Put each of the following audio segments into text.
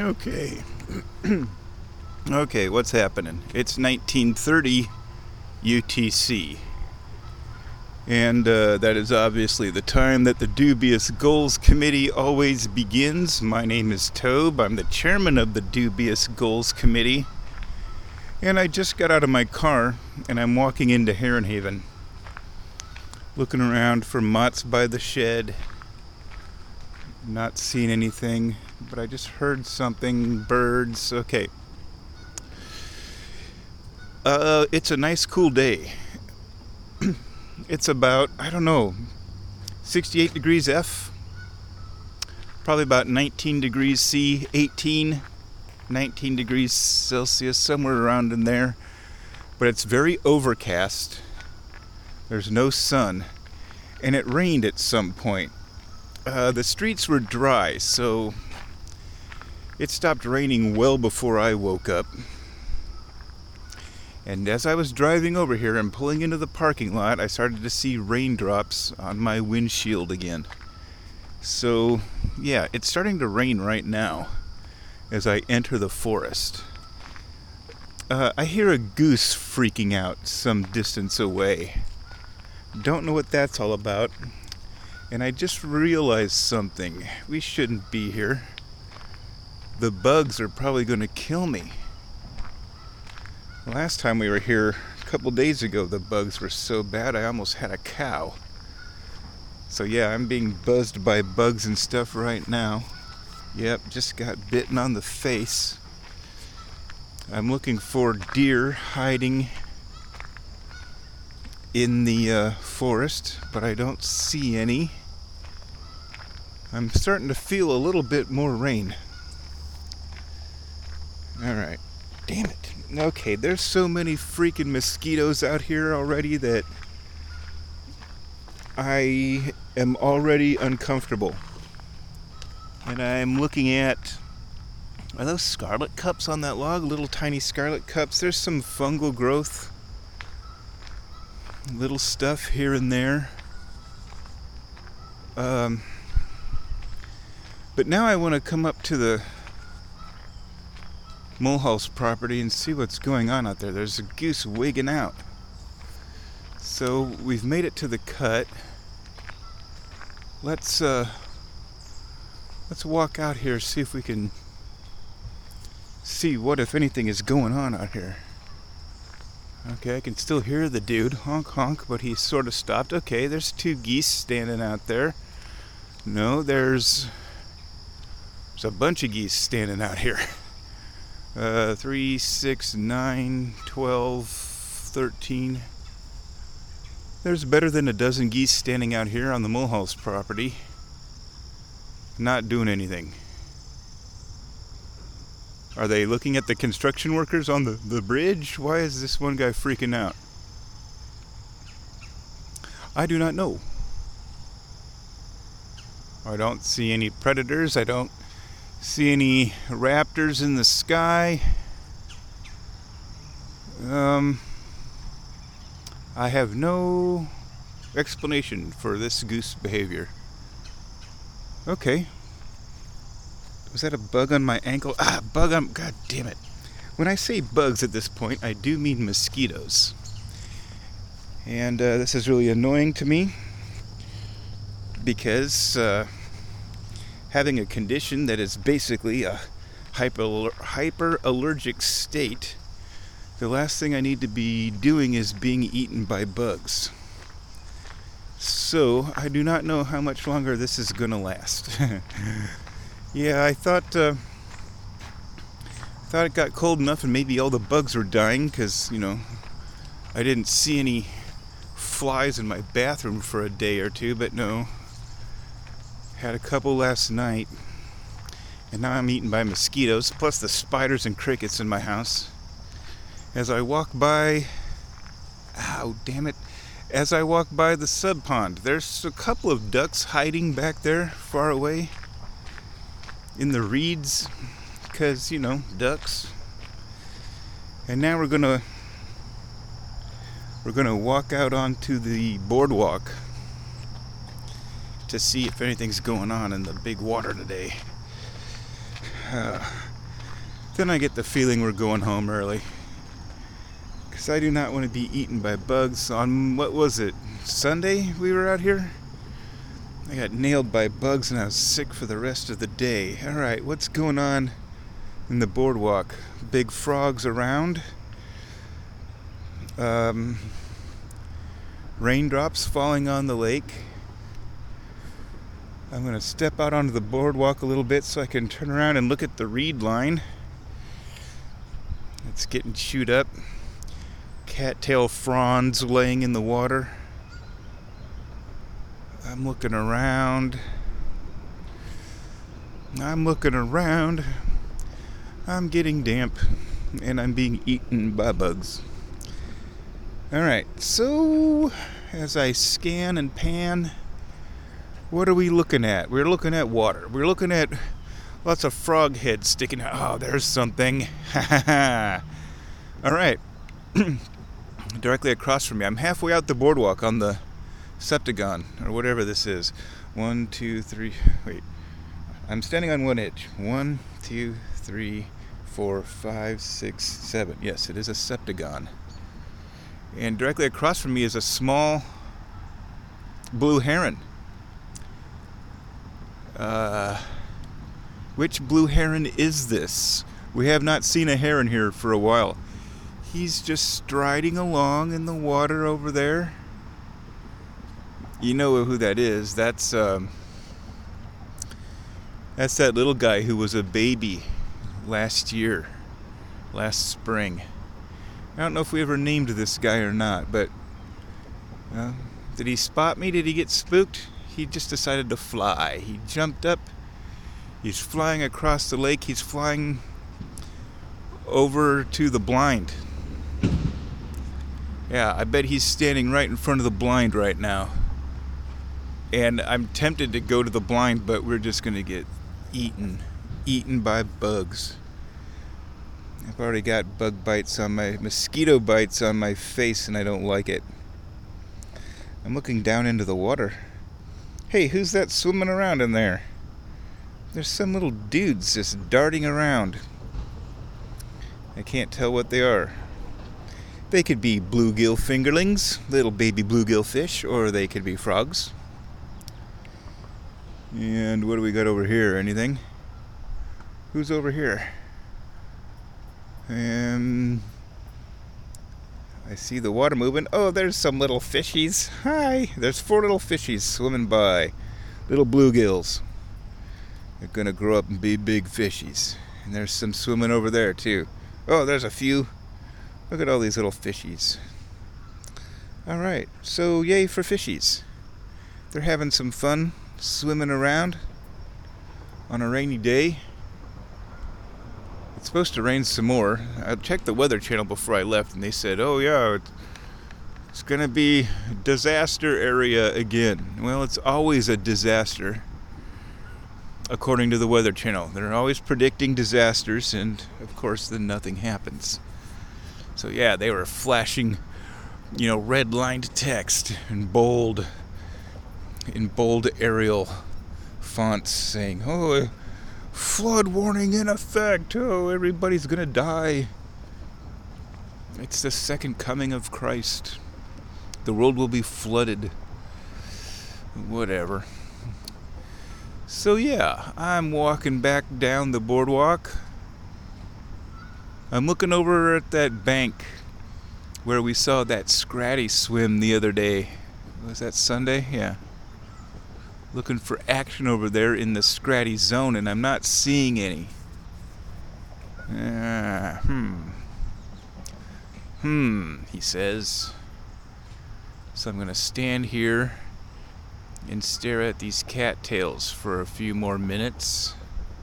Okay. Okay, what's happening? It's 1930 UTC. And that is obviously the time that the Dubious Goals Committee always begins. My name is Tobe. I'm the chairman of the Dubious Goals Committee. And I just got out of my car and I'm walking into Heron Haven. Looking around for Mott's by the shed. Not seeing anything, but I just heard something. Birds. Okay. It's a nice cool day. It's about, 68 degrees F. Probably about 19 degrees C, 19 degrees Celsius, somewhere around in there. But it's very overcast. There's no sun. And it rained at some point. The streets were dry, so it stopped raining well before I woke up. And as I was driving over here and pulling into the parking lot, I started to see raindrops on my windshield again. So, yeah, it's starting to rain right now as I enter the forest. I hear a goose freaking out some distance away. Don't know what that's all about. And I just realized something. We shouldn't be here. The bugs are probably going to kill me. Last time we were here, a couple days ago, the bugs were so bad I almost had a cow. So yeah, I'm being buzzed by bugs and stuff right now. Yep, just got bitten on the face. I'm looking for deer hiding in the forest, but I don't see any. I'm starting to feel a little bit more rain. Alright. Damn it. Okay, there's so many freaking mosquitoes out here already that I am already uncomfortable. And I'm looking at, are those scarlet cups on that log? Little tiny scarlet cups. There's some fungal growth. Little stuff here and there. But now I want to come up to the Mulhouse property and see what's going on out there. There's a goose wigging out. So we've made it to the cut. Let's walk out here, see if we can see what, if anything, is going on out here. Okay, I can still hear the dude honk honk, but he sort of stopped. Okay, there's two geese standing out there. No, there's a bunch of geese standing out here. 3, 6, 9, 12, 13. There's better than a dozen geese standing out here on the Mulhouse property. Not doing anything. Are they looking at the construction workers on the bridge? Why is this one guy freaking out? I do not know. I don't see any predators. I don't see any raptors in the sky. I have no explanation for this goose behavior. Okay. Was that a bug on my ankle? Bug on... God damn it. When I say bugs at this point, I do mean mosquitoes. And this is really annoying to me because having a condition that is basically a hyper allergic state, the last thing I need to be doing is being eaten by bugs. So I do not know how much longer this is gonna last. Yeah, I thought it got cold enough and maybe all the bugs were dying because, I didn't see any flies in my bathroom for a day or two, but no. Had a couple last night, and now I'm eaten by mosquitoes, plus the spiders and crickets in my house. As I walk by, as I walk by the sub pond, there's a couple of ducks hiding back there far away in the reeds, because, ducks. And now we're gonna walk out onto the boardwalk to see if anything's going on in the big water today. then I get the feeling we're going home early. Because I do not want to be eaten by bugs. On, what was it, Sunday we were out here? I got nailed by bugs and I was sick for the rest of the day. Alright, what's going on in the boardwalk? Big frogs around. Raindrops falling on the lake. I'm going to step out onto the boardwalk a little bit so I can turn around and look at the reed line. It's getting chewed up. Cattail fronds laying in the water. I'm looking around. I'm getting damp and I'm being eaten by bugs. Alright, so as I scan and pan, what are we looking at? We're looking at water. We're looking at lots of frog heads sticking out. Oh, there's something. Alright. Directly across from me. I'm halfway out the boardwalk on the Septagon, or whatever this is. 1, 2, 3. Wait. I'm standing on one edge. 1, 2, 3, 4, 5, 6, 7. Yes, it is a Septagon. And directly across from me is a small blue heron. Which blue heron is this? We have not seen a heron here for a while. He's just striding along in the water over there. You know who that is. That's that little guy who was a baby last spring. I don't know if we ever named this guy or not, but did he spot me? Did he get spooked? He just decided to fly. He jumped up. He's flying across the lake. He's flying over to the blind. Yeah, I bet he's standing right in front of the blind right now. And I'm tempted to go to the blind, but we're just going to get eaten by bugs. I've already got mosquito bites on my face, and I don't like it. I'm looking down into the water. Hey, who's that swimming around in there? There's some little dudes just darting around. I can't tell what they are. They could be bluegill fingerlings, little baby bluegill fish, or they could be frogs. And what do we got over here? Anything? Who's over here? I see the water moving. Oh, there's some little fishies. Hi! There's 4 little fishies swimming by. Little bluegills. They're gonna grow up and be big fishies. And there's some swimming over there too. Oh, there's a few. Look at all these little fishies. Alright, so yay for fishies. They're having some fun swimming around on a rainy day. It's supposed to rain some more. I checked the Weather Channel before I left and they said, oh yeah, it's gonna be disaster area again. Well, it's always a disaster, according to the Weather Channel. They're always predicting disasters, and of course then nothing happens. So yeah, they were flashing, red-lined text in bold Arial fonts saying, oh, flood warning in effect. Oh, everybody's gonna die. It's the second coming of Christ. The world will be flooded. Whatever. So yeah, I'm walking back down the boardwalk. I'm looking over at that bank where we saw that Scratty swim the other day. Was that Sunday? Yeah. Looking for action over there in the Scratty zone, and I'm not seeing any. He says. So I'm going to stand here and stare at these cattails for a few more minutes.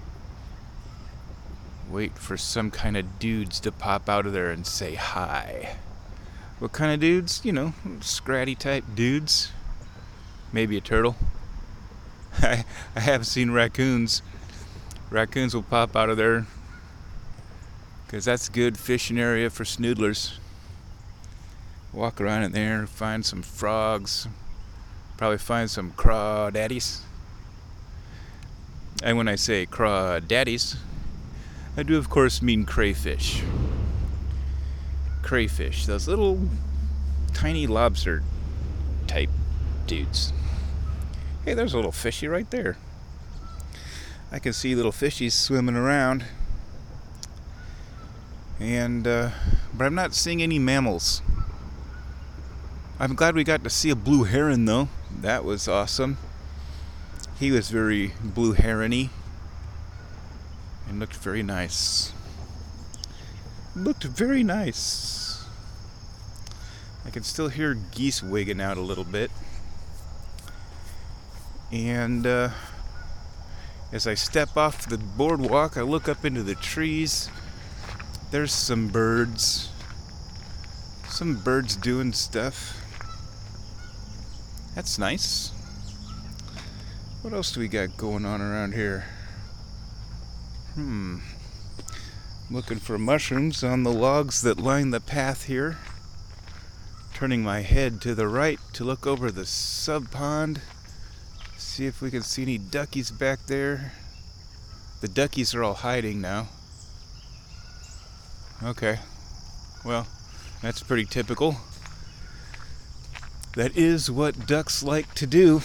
Wait for some kind of dudes to pop out of there and say hi. What kind of dudes? Scratty type dudes. Maybe a turtle. I have seen raccoons. Raccoons will pop out of there because that's a good fishing area for snoodlers. Walk around in there, find some frogs, probably find some crawdaddies. And when I say crawdaddies, I do, of course, mean crayfish. Crayfish, those little tiny lobster type dudes. Hey, there's a little fishy right there. I can see little fishies swimming around. And, but I'm not seeing any mammals. I'm glad we got to see a blue heron, though. That was awesome. He was very blue heron-y and looked very nice. Looked very nice. I can still hear geese wigging out a little bit. And as I step off the boardwalk, I look up into the trees. There's some birds. Some birds doing stuff. That's nice. What else do we got going on around here? Looking for mushrooms on the logs that line the path here. Turning my head to the right to look over the sub pond. See if we can see any duckies back there. The duckies are all hiding now. Okay. Well, that's pretty typical. That is what ducks like to do.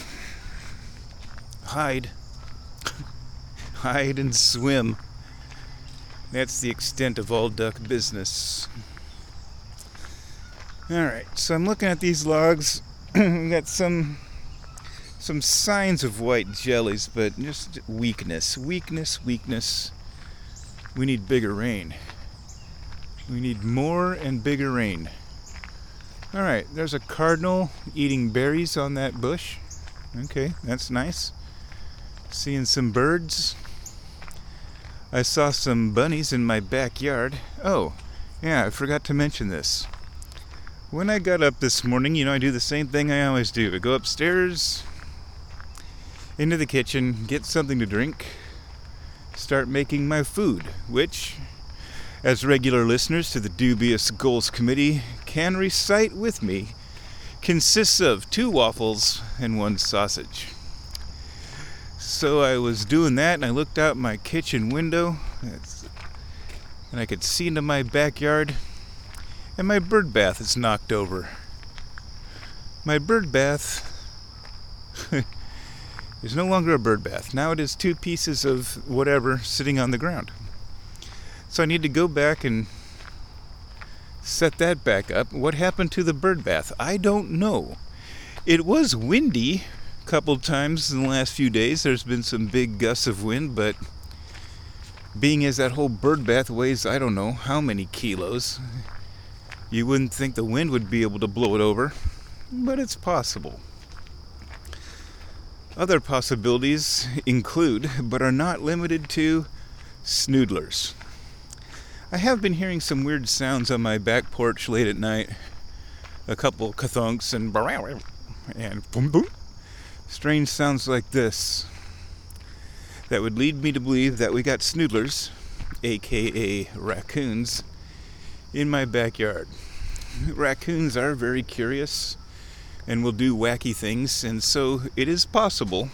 Hide. Hide and swim. That's the extent of all duck business. Alright, so I'm looking at these logs. We've got some signs of white jellies, but just weakness. Weakness. We need bigger rain. We need more and bigger rain. Alright, there's a cardinal eating berries on that bush. Okay, that's nice. Seeing some birds. I saw some bunnies in my backyard. Oh, yeah, I forgot to mention this. When I got up this morning, I do the same thing I always do. I go upstairs, into the kitchen, get something to drink, start making my food, which, as regular listeners to the Dubious Goals Committee can recite with me, consists of 2 waffles and 1 sausage. So I was doing that, and I looked out my kitchen window, and I could see into my backyard, and my bird bath is knocked over. My bird bath is no longer a bird bath. Now it is 2 pieces of whatever sitting on the ground. So I need to go back and set that back up. What happened to the bird bath? I don't know. It was windy a couple times in the last few days. There's been some big gusts of wind, but being as that whole bird bath weighs, I don't know how many kilos, you wouldn't think the wind would be able to blow it over, but it's possible. Other possibilities include, but are not limited to, snoodlers. I have been hearing some weird sounds on my back porch late at night. A couple kathunks and boom boom. Strange sounds like this that would lead me to believe that we got snoodlers, aka raccoons, in my backyard. Raccoons are very curious and will do wacky things, and so it is possible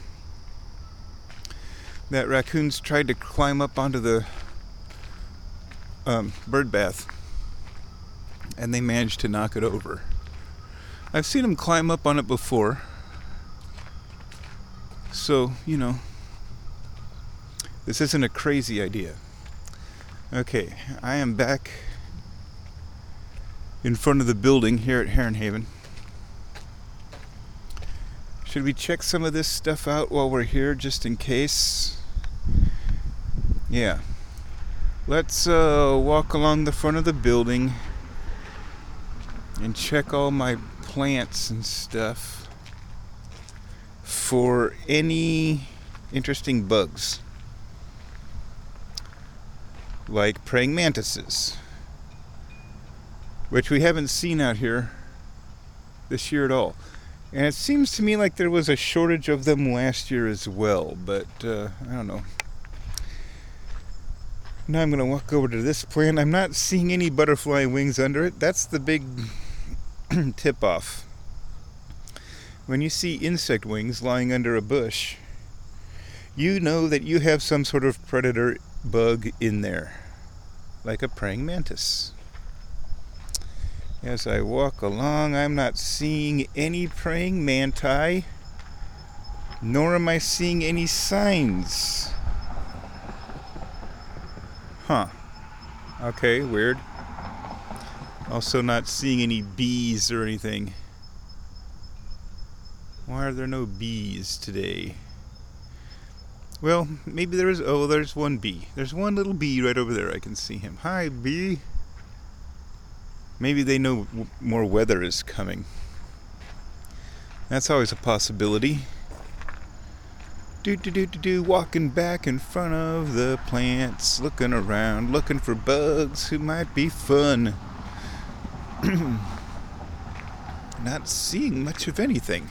that raccoons tried to climb up onto the bird bath, and they managed to knock it over. I've seen them climb up on it before, so this isn't a crazy idea. Okay, I am back in front of the building here at Heron Haven. Should we check some of this stuff out while we're here, just in case? Yeah. Let's walk along the front of the building and check all my plants and stuff for any interesting bugs, like praying mantises, which we haven't seen out here this year at all. And it seems to me like there was a shortage of them last year as well, but I don't know. Now I'm going to walk over to this plant. I'm not seeing any butterfly wings under it. That's the big tip-off. When you see insect wings lying under a bush, you know that you have some sort of predator bug in there, like a praying mantis. As I walk along, I'm not seeing any praying manti, nor am I seeing any signs. Huh. Okay, weird. Also not seeing any bees or anything. Why are there no bees today? Well, maybe there is. Oh, there's one bee. There's one little bee right over there. I can see him. Hi, bee. Maybe they know more weather is coming. That's always a possibility. Walking back in front of the plants, looking around, looking for bugs who might be fun. Not seeing much of anything.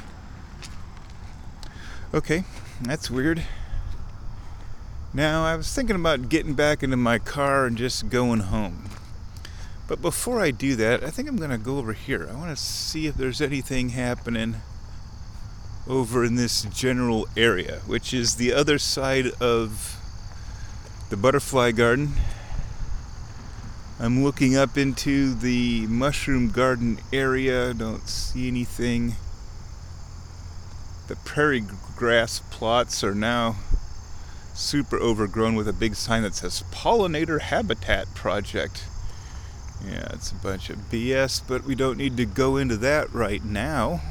Okay, that's weird. Now, I was thinking about getting back into my car and just going home. But before I do that, I think I'm going to go over here. I want to see if there's anything happening over in this general area, which is the other side of the butterfly garden. I'm looking up into the mushroom garden area. Don't see anything. The prairie grass plots are now super overgrown with a big sign that says Pollinator Habitat Project. Yeah, it's a bunch of BS, but we don't need to go into that right now.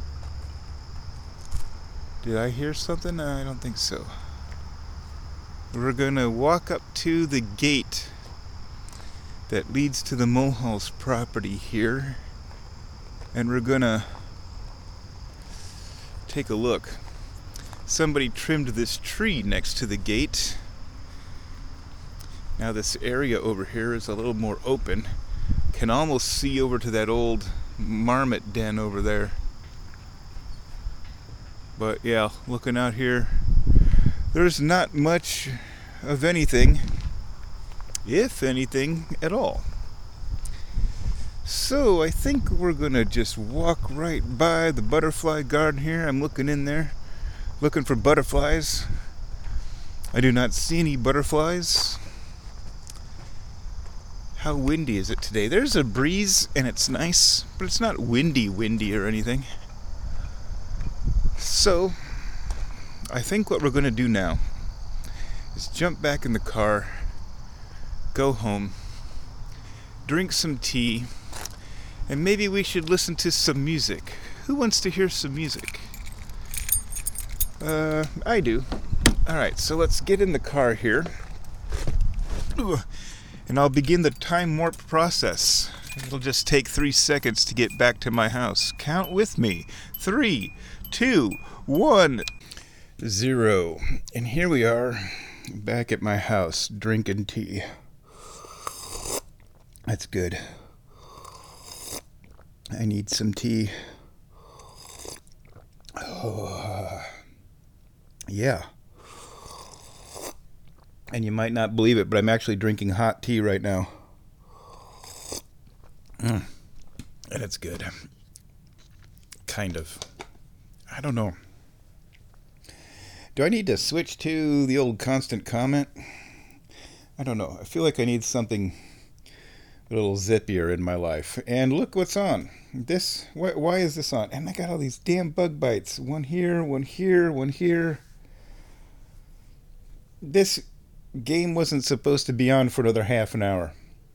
Did I hear something? I don't think so. We're gonna walk up to the gate that leads to the Mulhall's property here, and we're gonna take a look. Somebody trimmed this tree next to the gate. Now this area over here is a little more open. Can almost see over to that old marmot den over there. But yeah, looking out here, there's not much of anything, if anything at all. So I think we're gonna just walk right by the butterfly garden here. I'm looking in there, looking for butterflies. I do not see any butterflies. How windy is it today? There's a breeze and it's nice, but it's not windy or anything. So, I think what we're going to do now is jump back in the car, go home, drink some tea, and maybe we should listen to some music. Who wants to hear some music? I do. Alright, so let's get in the car here. And I'll begin the time warp process. It'll just take 3 seconds to get back to my house. Count with me. 3, 2, 1, 0. And here we are, back at my house, drinking tea. That's good. I need some tea. Oh, yeah. And you might not believe it, but I'm actually drinking hot tea right now. And it's good. Kind of. I don't know. Do I need to switch to the old constant comment? I don't know. I feel like I need something a little zippier in my life. And look what's on. This, why is this on? And I got all these damn bug bites. One here, one here, one here. This game wasn't supposed to be on for another half an hour.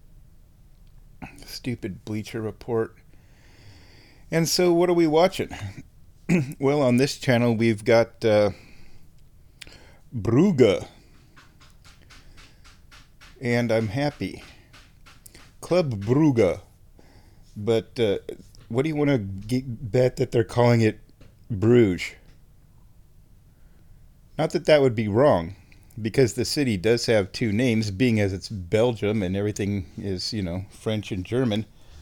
Stupid Bleacher Report. And so what are we watching? Well, on this channel we've got Brugge. And I'm happy. Club Brugge. But what do you want to bet that they're calling it Bruges? Not that that would be wrong, because the city does have two names, being as it's Belgium and everything is, you know, French and German.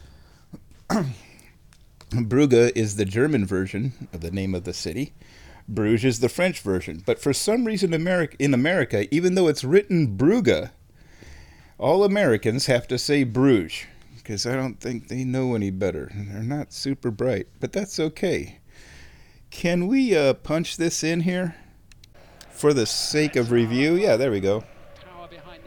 Brugge is the German version of the name of the city. Bruges is the French version. But for some reason in America, even though it's written Brugge, all Americans have to say Bruges, because I don't think they know any better. They're not super bright, but that's okay. Can we punch this in here? For the sake of review, yeah, there we go. Power behind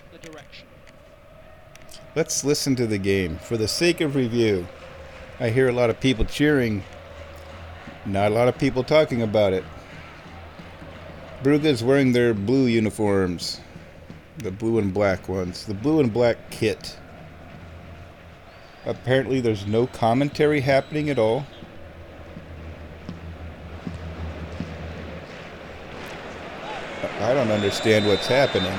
the direction. Let's listen to the game. For the sake of review, I hear a lot of people cheering. Not a lot of people talking about it. Brugge's wearing their blue uniforms. The blue and black ones. The blue and black kit. Apparently there's no commentary happening at all. I don't understand what's happening.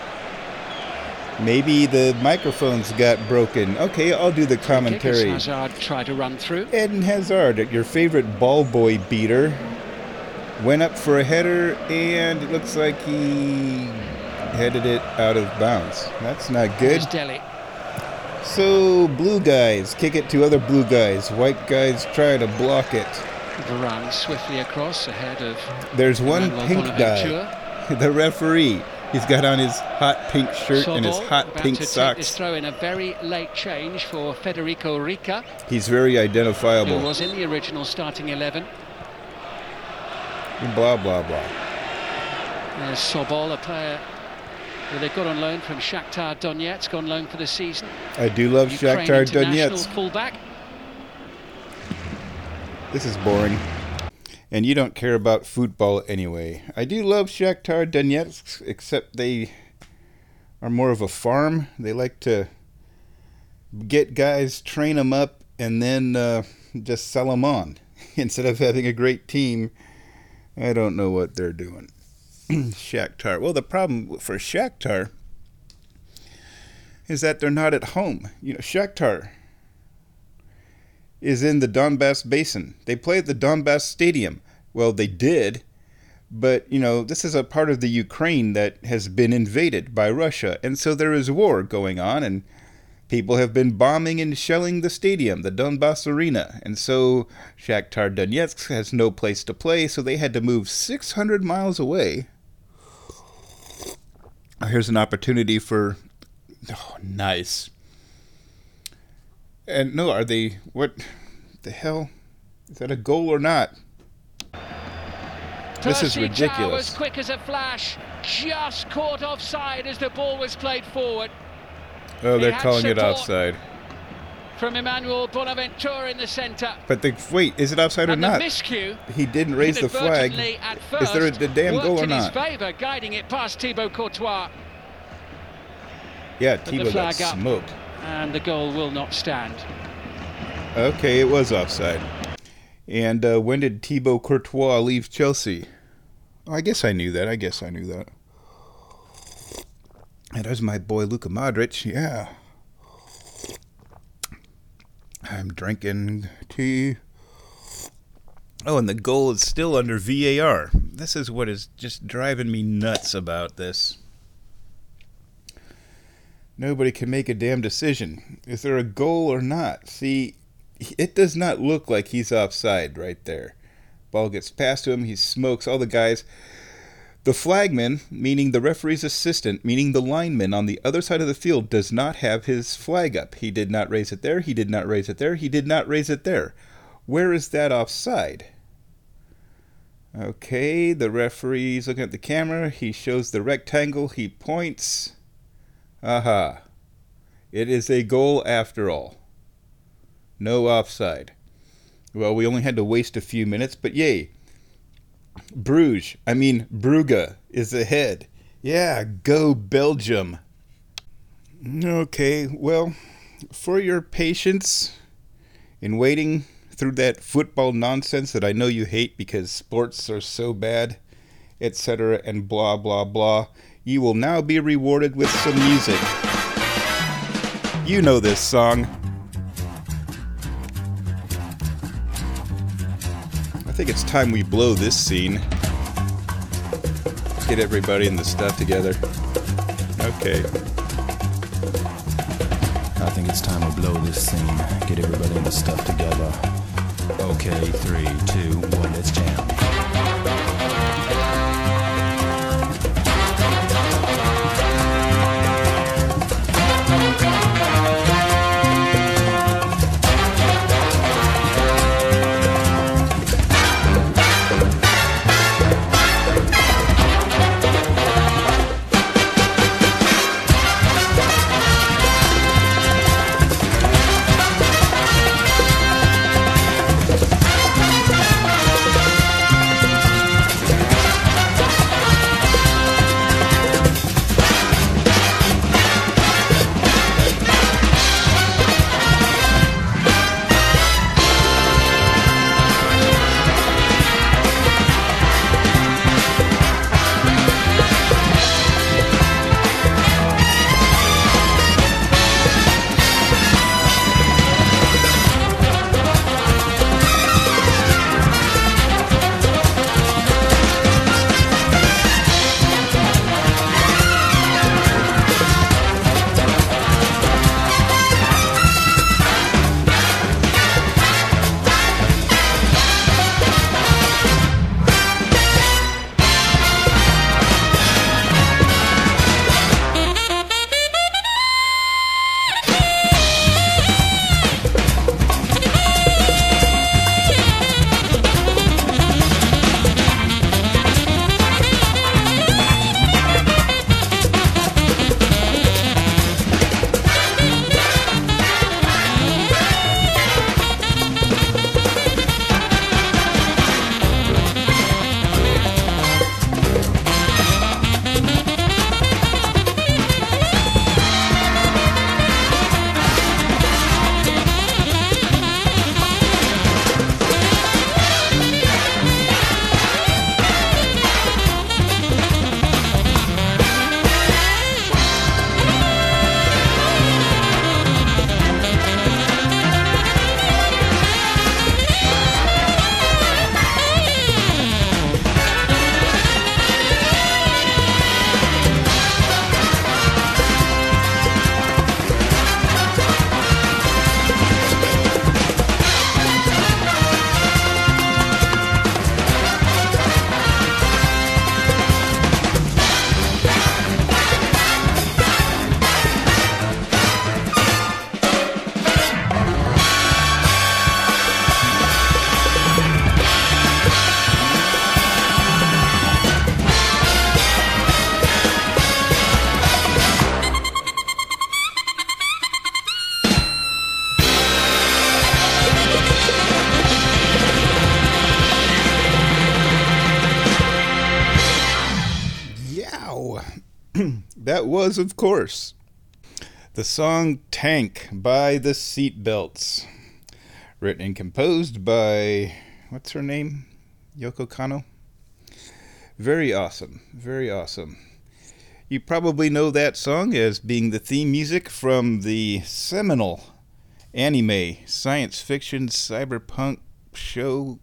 Maybe the microphones got broken. Okay, I'll do the commentary. Hazard tried to run through. Eden Hazard, your favorite ball boy beater, went up for a header, and it looks like he headed it out of bounds. That's not good. Dele. So, blue guys kick it to other blue guys. White guys try to block it. Varane swiftly across ahead of... There's one Emmanuel pink Bonaventura. guy, the referee. He's got on his hot pink shirt and his hot pink Take socks. this throw in a very late change for Federico Rica, He's very identifiable. who was in the original starting 11. Blah, blah, blah. There's Sobol, a player who they got on loan from Shakhtar Donetsk, on loan for the season. I do love Ukraine Shakhtar international Donetsk. fullback. This is boring. And you don't care about football anyway. I do love Shakhtar Donetsk, except they are more of a farm. They like to get guys, train them up, and then just sell them on. Instead of having a great team, I don't know what they're doing. Shakhtar. Well, the problem for Shakhtar is that they're not at home. You know, Shakhtar is in the Donbass Basin. They play at the Donbass Stadium. Well, they did, but, you know, this is a part of the Ukraine that has been invaded by Russia, and so there is war going on, and people have been bombing and shelling the stadium, the Donbass Arena, and so Shakhtar Donetsk has no place to play, so they had to move 600 miles away. Here's an opportunity for... Oh, nice. And no, are they... What the hell? Is that a goal or not? This is ridiculous. Towers, quick as a flash, just caught offside as the ball was played forward. Oh, they're calling it offside. From Emmanuel Bonaventura in the centre. But wait, is it offside or not? Miscue, he didn't raise the flag. Is there a damn goal or not? In his favour, guiding it past Thibaut Courtois. Yeah, Thibaut got smoked. And the goal will not stand. Okay, it was offside. And when did Thibaut Courtois leave Chelsea? Oh, I guess I knew that. And there's my boy Luka Modric. Yeah. I'm drinking tea. Oh, and the goal is still under VAR. This is what is just driving me nuts about this. Nobody can make a damn decision. Is there a goal or not? See, it does not look like he's offside right there. Ball gets past him. He smokes all the guys. The flagman, meaning the referee's assistant, meaning the lineman on the other side of the field, does not have his flag up. He did not raise it there. He did not raise it there. He did not raise it there. Where is that offside? Okay, the referee's looking at the camera. He shows the rectangle. He points. Aha. It is a goal after all. No offside. Well, we only had to waste a few minutes, but yay. Brugge is ahead. Yeah, go Belgium. Okay, well, for your patience in waiting through that football nonsense that I know you hate because sports are so bad, etc., and blah, blah, blah, you will now be rewarded with some music. You know this song. I think it's time we blow this scene. Get everybody and the stuff together. Okay. I think it's time we blow this scene. Get everybody and the stuff together. Okay, 3, 2, 1, let's jam. that was, of course, the song Tank by the Seatbelts. Written and composed by, what's her name? Yoko Kanno? Very awesome. Very awesome. You probably know that song as being the theme music from the seminal anime science fiction cyberpunk show.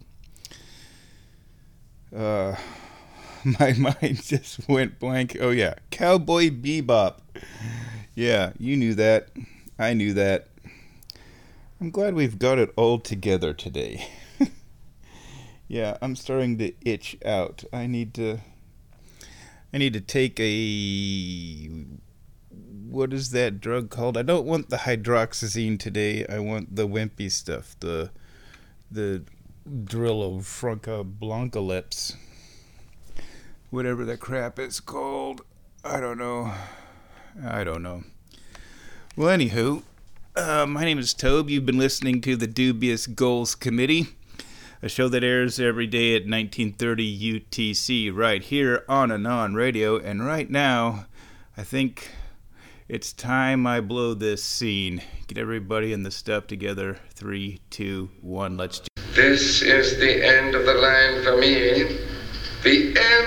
My mind just went blank. Oh yeah, Cowboy Bebop. Yeah, you knew that. I knew that. I'm glad we've got it all together today. Yeah, I'm starting to itch out. I need to take a... What is that drug called? I don't want the hydroxyzine today. I want the wimpy stuff. The Drillo Franca Blanca Lips. Whatever that crap is called. I don't know. Well, anywho, my name is Tobe. You've been listening to the Dubious Goals Committee, a show that airs every day at 1930 UTC right here on Anon Radio. And right now, I think it's time I blow this scene. Get everybody in the stuff together. 3, 2, 1, let's do it. This is the end of the line for me. The end